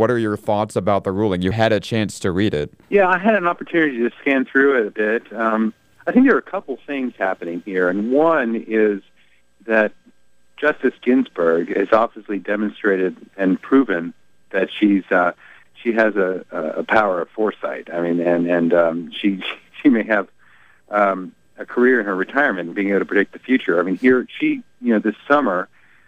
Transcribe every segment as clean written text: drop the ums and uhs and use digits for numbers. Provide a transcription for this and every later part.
What are your thoughts about the ruling? You had a chance to read it. Yeah, I had an opportunity to scan through it a bit. I think there are a couple things happening here, and one is that Justice Ginsburg has obviously demonstrated and proven that she has a power of foresight. I mean, and she may have a career in her retirement, being able to predict the future. I mean, here she, this summer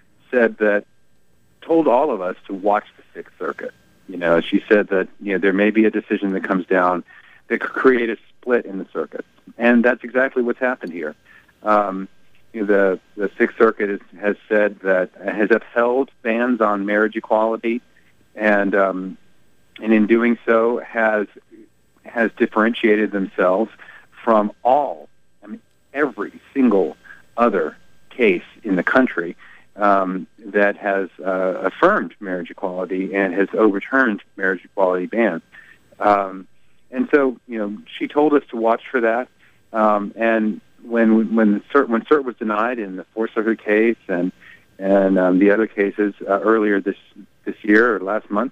told all of us to watch the Sixth Circuit. She said that there may be a decision that comes down that could create a split in the circuit, and that's exactly what's happened here. The Sixth Circuit has said that has upheld bans on marriage equality, and in doing so has differentiated themselves from every single other case in the country that has affirmed marriage equality and has overturned marriage equality bans. And so, she told us to watch for that. And when cert was denied in the Fourth Circuit case and the other cases earlier this year or last month,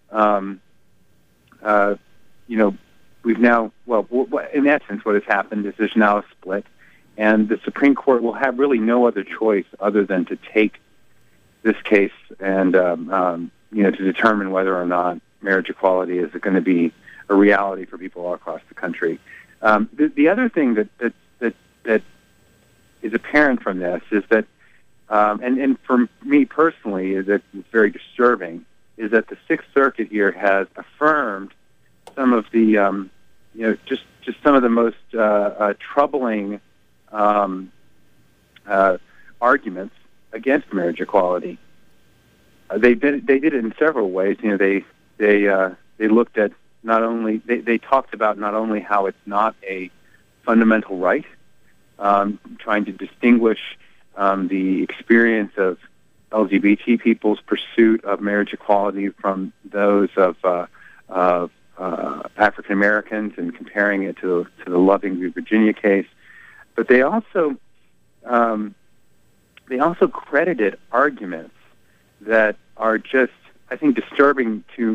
we've now, in essence, what has happened is there's now a split, and the Supreme Court will have really no other choice other than to take this case and to determine whether or not marriage equality is going to be a reality for people all across the country. The other thing that is apparent from this is that, and for me personally, that is very disturbing, is that the Sixth Circuit here has affirmed some of the, just some of the most troubling arguments against marriage equality. They did it in several ways. They looked at they talked about not only how it's not a fundamental right, trying to distinguish the experience of LGBT people's pursuit of marriage equality from those of African Americans, and comparing it to the Loving v. Virginia case. But they also credited arguments that are just, I think, disturbing to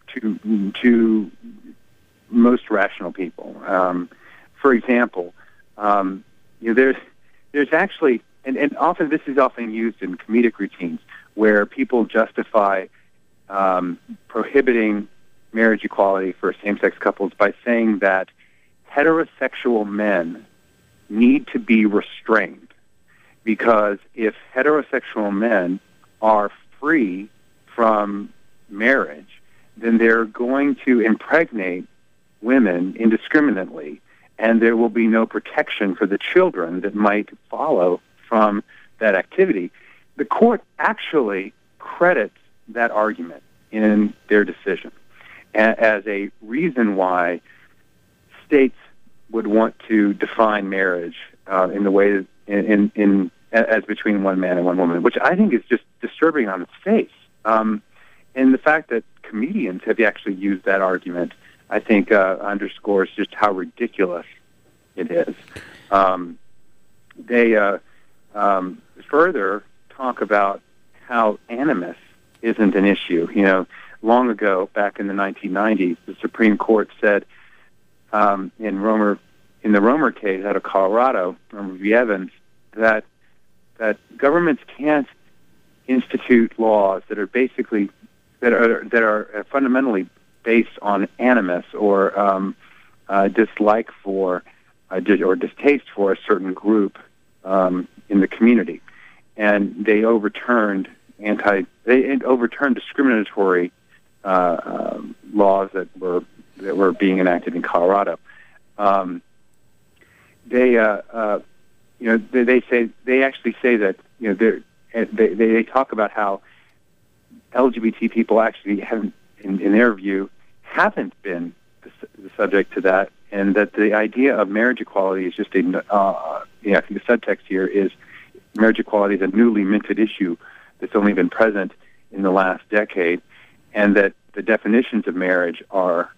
most rational people. For example, there's actually, and often this is often used in comedic routines where people justify prohibiting marriage equality for same-sex couples by saying that heterosexual men need to be restrained, because if heterosexual men are free from marriage, then they're going to impregnate women indiscriminately, and there will be no protection for the children that might follow from that activity. The court actually credits that argument in their decision as a reason why states would want to define marriage in the way as between one man and one woman, which I think is just disturbing on its face. And the fact that comedians have actually used that argument, I think, underscores just how ridiculous it is. They further talk about how animus isn't an issue. Long ago, back in the 1990s, the Supreme Court said in the Romer case out of Colorado, Romer v. Evans, that governments can't institute laws that are basically that are fundamentally based on animus or dislike for or distaste for a certain group in the community, and they overturned discriminatory laws that were being enacted in Colorado. They actually say that they talk about how LGBT people actually haven't, in their view, haven't been the subject to that, and that the idea of marriage equality is just I think the subtext here is marriage equality is a newly minted issue that's only been present in the last decade, and that the definitions of marriage are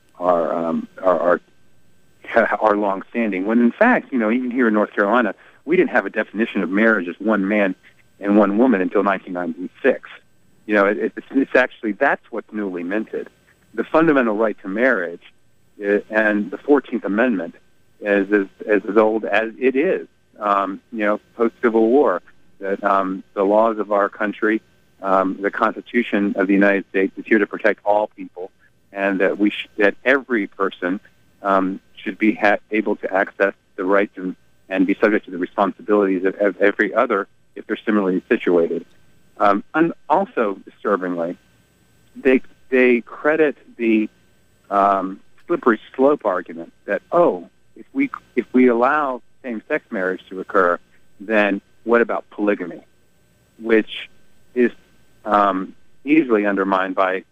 long-standing. When in fact, even here in North Carolina, we didn't have a definition of marriage as one man and one woman until 1996. It's actually, that's what's newly minted. The fundamental right to marriage and the 14th Amendment is as old as it is, post-Civil War. That the laws of our country, the Constitution of the United States is here to protect all people, and that that every person should be able to access the rights and be subject to the responsibilities of every other if they're similarly situated. And also, disturbingly, they credit the slippery slope argument that, if we allow same-sex marriage to occur, then what about polygamy, which is easily undermined by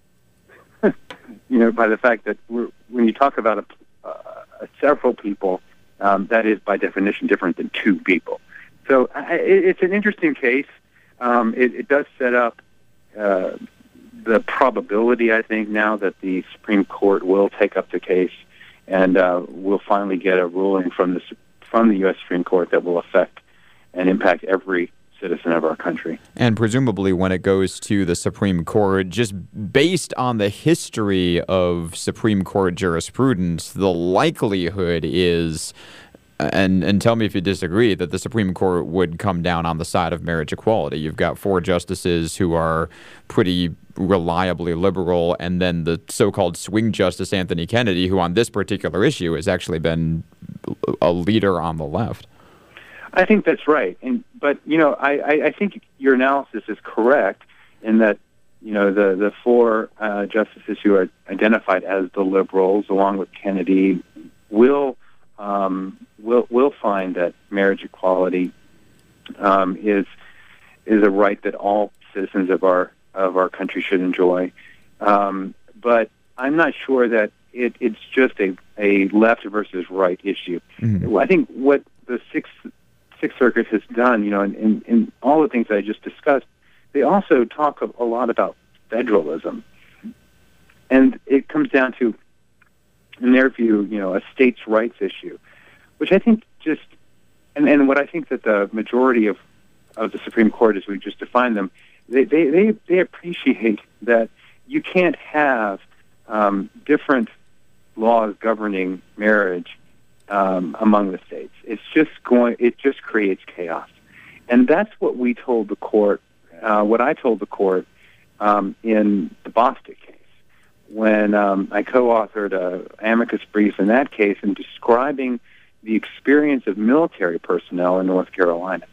by the fact that when you talk about several people, that is by definition different than two people. So it's an interesting case. It does set up the probability, I think, now that the Supreme Court will take up the case and we'll finally get a ruling from the U.S. Supreme Court that will affect and impact every citizen of our country. And presumably when it goes to the Supreme Court, just based on the history of Supreme Court jurisprudence, the likelihood is, and tell me if you disagree, that the Supreme Court would come down on the side of marriage equality. You've got 4 justices who are pretty reliably liberal, and then the so-called swing justice Anthony Kennedy, who on this particular issue has actually been a leader on the left. I think that's right. But I think your analysis is correct in that, the 4 justices who are identified as the liberals, along with Kennedy, will find that marriage equality is a right that all citizens of our country should enjoy. But I'm not sure that it's just a left versus right issue. Mm-hmm. I think what the Sixth Circuit has done, in all the things I just discussed, they also talk a lot about federalism. And it comes down to, in their view, a states' rights issue, which I think and what I think that the majority of the Supreme Court, as we just defined them, they appreciate that you can't have different laws governing marriage among the states. It just creates chaos. And that's what we told the court, what I told the court in the Bostic case, when I co-authored an amicus brief in that case and describing the experience of military personnel in North Carolina.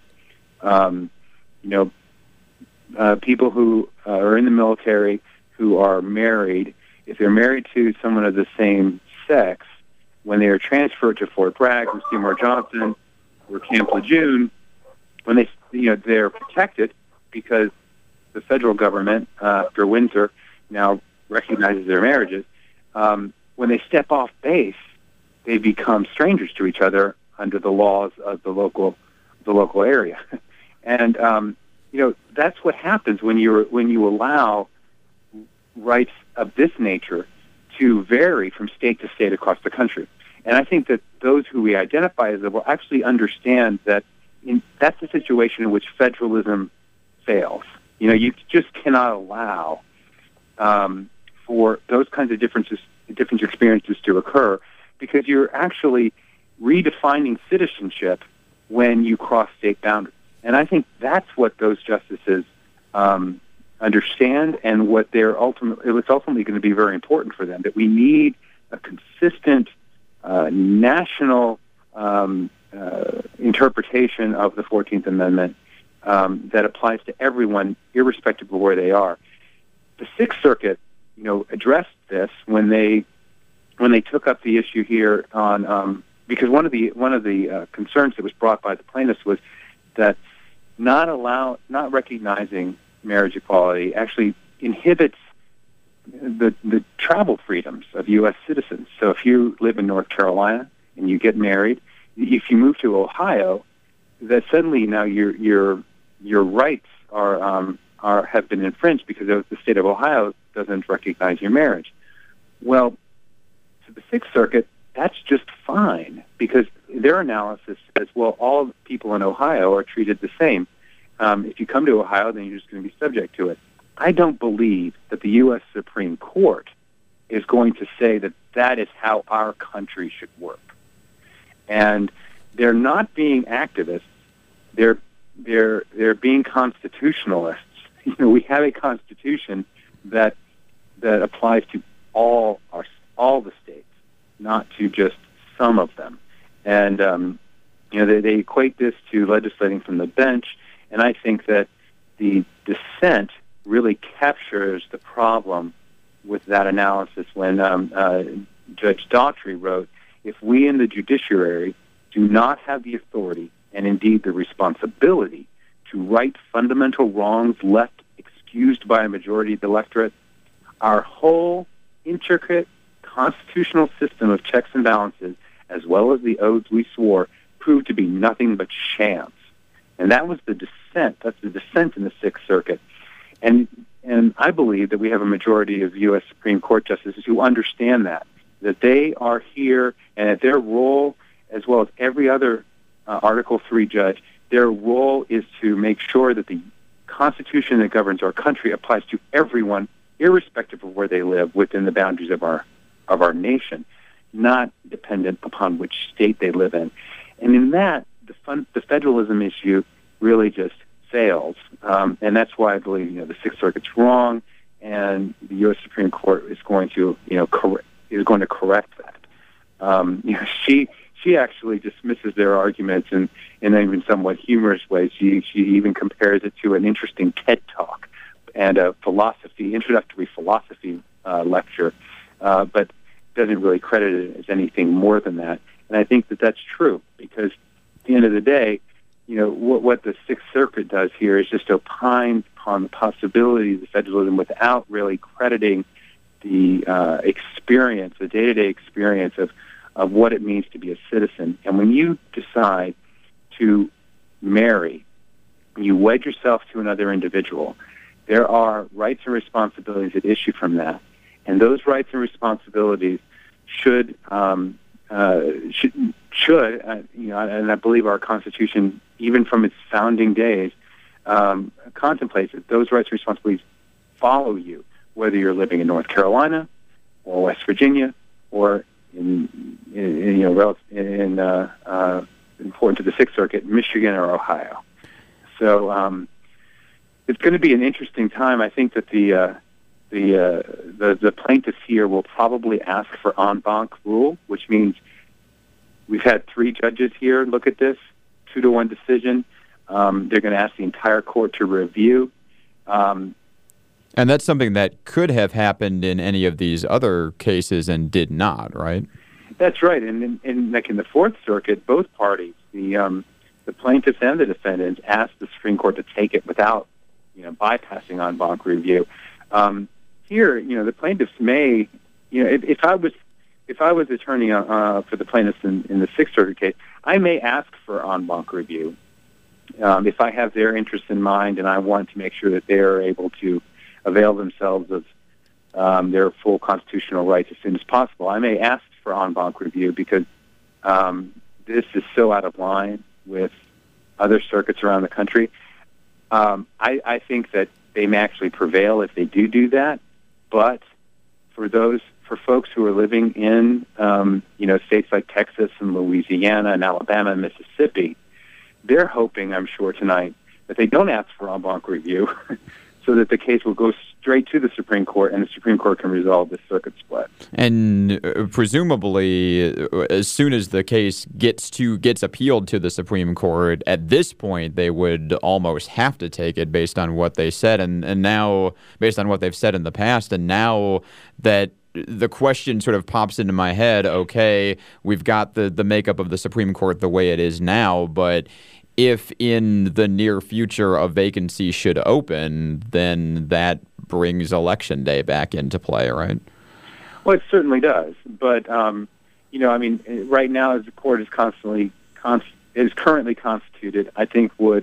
People who are in the military who are married, if they're married to someone of the same sex, when they are transferred to Fort Bragg or Seymour Johnson or Camp Lejeune, when they're protected because the federal government, after Windsor, now recognizes their marriages. When they step off base, they become strangers to each other under the laws of the local area, and that's what happens when you allow rights of this nature to vary from state to state across the country. And I think that those who we identify as liberal actually understand that that's the situation in which federalism fails. You just cannot allow for those kinds of different experiences to occur, because you're actually redefining citizenship when you cross state boundaries. And I think that's what those justices understand, and what it's ultimately going to be very important for them, that we need a consistent national interpretation of the 14th Amendment that applies to everyone, irrespective of where they are. The Sixth Circuit, addressed this when they took up the issue here on because one of the concerns that was brought by the plaintiffs was that not recognizing marriage equality actually inhibits the travel freedoms of U.S. citizens. So if you live in North Carolina and you get married, if you move to Ohio, that suddenly now your rights have been infringed because the state of Ohio doesn't recognize your marriage. Well, to the Sixth Circuit, that's just fine, because their analysis says, well, all people in Ohio are treated the same. If you come to Ohio, then you're just going to be subject to it. I don't believe that the U.S. Supreme Court is going to say that that is how our country should work. And they're not being activists. They're being constitutionalists. You know, we have a constitution that applies to all the states, not to just some of them. And you know, they equate this to legislating from the bench, and I think that the dissent really captures the problem with that analysis when Judge Daughtry wrote, if we in the judiciary do not have the authority and indeed the responsibility to right fundamental wrongs left excused by a majority of the electorate, our whole intricate constitutional system of checks and balances, as well as the oaths we swore, proved to be nothing but shams. And that was the dissent. That's the dissent in the Sixth Circuit. And I believe that we have a majority of U.S. Supreme Court justices who understand that they are here and that their role, as well as every other Article III judge, their role is to make sure that the Constitution that governs our country applies to everyone, irrespective of where they live within the boundaries of our nation, not dependent upon which state they live in. And in that, the federalism issue really just fails, and that's why I believe the Sixth Circuit's wrong, and the U.S. Supreme Court is going to correct that. She actually dismisses their arguments in even somewhat humorous ways. She even compares it to an interesting TED Talk and a introductory philosophy lecture, but doesn't really credit it as anything more than that. And I think that that's true, because at the end of the day, what the Sixth Circuit does here is just opine upon the possibilities of federalism without really crediting the experience, the day-to-day experience of what it means to be a citizen. And when you decide to marry, you wed yourself to another individual, there are rights and responsibilities that issue from that. And those rights and responsibilities should, and I believe our Constitution, even from its founding days, contemplates that those rights and responsibilities follow you, whether you're living in North Carolina or West Virginia or important to the Sixth Circuit, Michigan or Ohio. So it's going to be an interesting time. I think that the plaintiffs here will probably ask for en banc rule, which means we've had 3 judges here look at this, 2-1 decision. They're going to ask the entire court to review. And that's something that could have happened in any of these other cases and did not, right? That's right. And like in the Fourth Circuit, both parties, the plaintiffs and the defendants, asked the Supreme Court to take it without, bypassing en banc review. Here, the plaintiffs may, if I was attorney for the plaintiffs in the Sixth Circuit case, I may ask for en banc review if I have their interest in mind and I want to make sure that they are able to avail themselves of their full constitutional rights as soon as possible. I may ask for en banc review because this is so out of line with other circuits around the country. I think that they may actually prevail if they do that. But for folks who are living in, states like Texas and Louisiana and Alabama and Mississippi, they're hoping, I'm sure, tonight that they don't ask for en banc review so that the case will go straight to the Supreme Court and the Supreme Court can resolve this circuit split. And presumably, as soon as the case gets appealed to the Supreme Court, at this point, they would almost have to take it based on what they said and now based on what they've said in the past. And now that the question sort of pops into my head, okay, we've got the makeup of the Supreme Court the way it is now, but if in the near future a vacancy should open, then that brings Election Day back into play, right? Well, it certainly does. But, right now as the court is currently constituted, I think would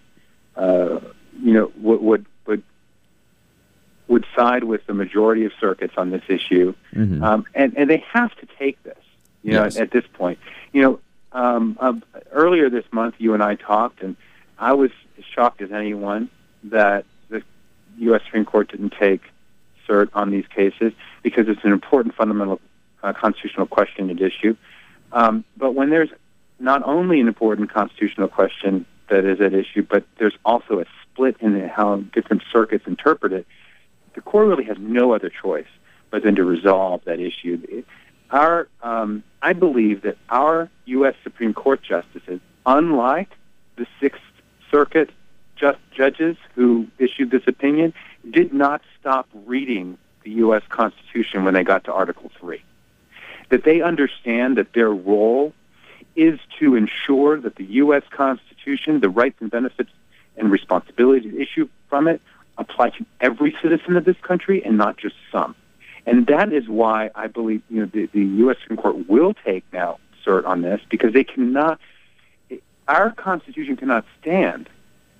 side with the majority of circuits on this issue. Mm-hmm. And they have to take this, yes. At this point. Earlier this month, you and I talked, and I was as shocked as anyone that U.S. Supreme Court didn't take cert on these cases because it's an important fundamental constitutional question at issue. But when there's not only an important constitutional question that is at issue, but there's also a split in how different circuits interpret it, the court really has no other choice but then to resolve that issue. I believe that our U.S. Supreme Court justices, unlike the Sixth Circuit judges who issued this opinion, did not stop reading the U.S. Constitution when they got to Article 3. That they understand that their role is to ensure that the U.S. Constitution, the rights and benefits and responsibilities issued from it, apply to every citizen of this country and not just some. And that is why I believe the U.S. Supreme Court will take now cert on this, because they cannot. Our Constitution cannot stand.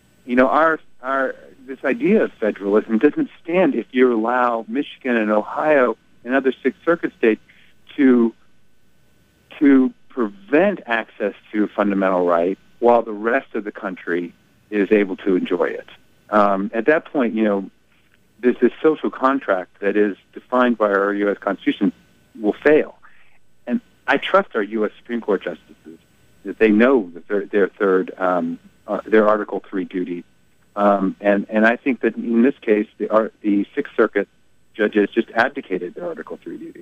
This idea of federalism doesn't stand if you allow Michigan and Ohio and other Sixth Circuit states to prevent access to a fundamental right while the rest of the country is able to enjoy it. At that point, this social contract that is defined by our U.S. Constitution will fail. And I trust our U.S. Supreme Court justices that they know that their Article 3 duty. And I think that in this case, the Sixth Circuit judges just abdicated their Article 3 duties.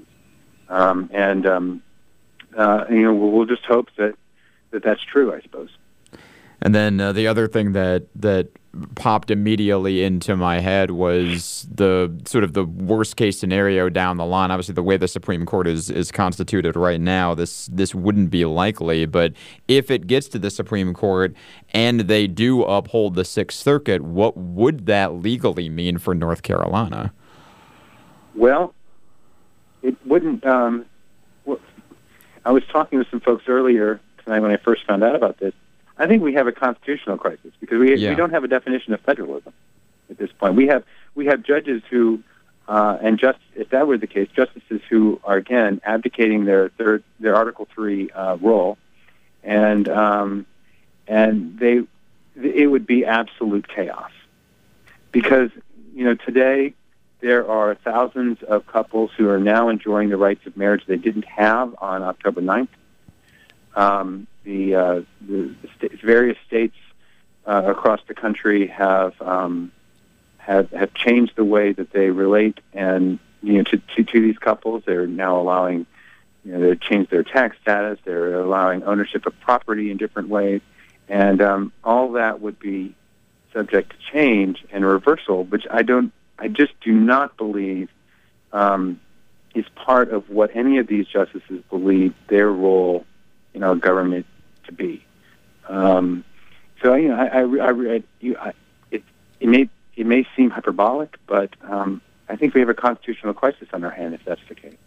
We'll just hope that that's true, I suppose. And then the other thing that popped immediately into my head was the sort of the worst case scenario down the line. Obviously, the way the Supreme Court is constituted right now, this wouldn't be likely. But if it gets to the Supreme Court and they do uphold the Sixth Circuit, what would that legally mean for North Carolina? Well, it wouldn't. I was talking with some folks earlier tonight when I first found out about this. I think we have a constitutional crisis because we don't have a definition of federalism at this point. We have judges who, if that were the case, justices who are again abdicating their Article 3 role, and it would be absolute chaos because today there are thousands of couples who are now enjoying the rights of marriage they didn't have on October 9th. The various states across the country have changed the way that they relate and to these couples. They're now allowing they changed their tax status. They're allowing ownership of property in different ways, and all that would be subject to change and reversal, which I just do not believe is part of what any of these justices believe their role in our government to be. It may seem hyperbolic, but I think we have a constitutional crisis on our hand if that's the case.